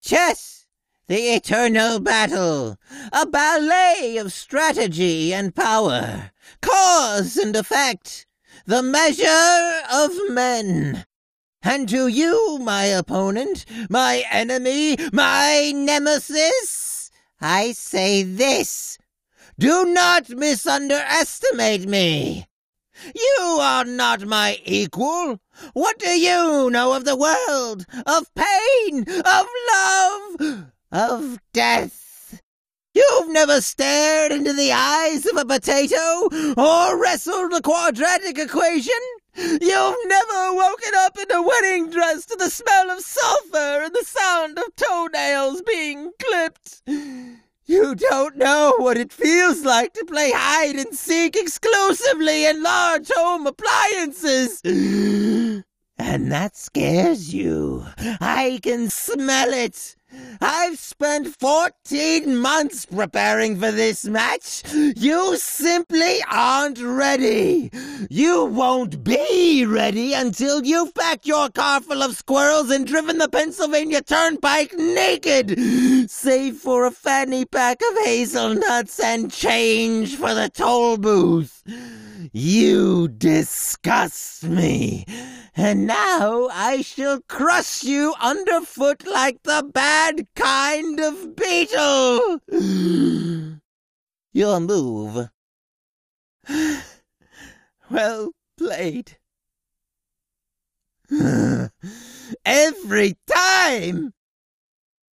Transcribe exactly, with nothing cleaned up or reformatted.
Chess, the eternal battle, a ballet of strategy and power, cause and effect, the measure of men. And to you, my opponent, my enemy, my nemesis, I say this: do not misunderestimate me. You are not my equal. What do you know of the world, of pain, of love, of death? You've never stared into the eyes of a potato or wrestled a quadratic equation. You've never woken up in a wedding dress to the smell of sulfur and the sound of toenails being clipped. You don't know what it feels like to play hide and seek exclusively in large home appliances. And that scares you. I can smell it. I've spent fourteen months preparing for this match. You simply aren't ready. You won't be ready until you've packed your car full of squirrels and driven the Pennsylvania Turnpike naked, save for a fanny pack of hazelnuts and change for the toll booth. You disgust me, and now I shall crush you underfoot like the bad kind of beetle. Your move. Well played. Every time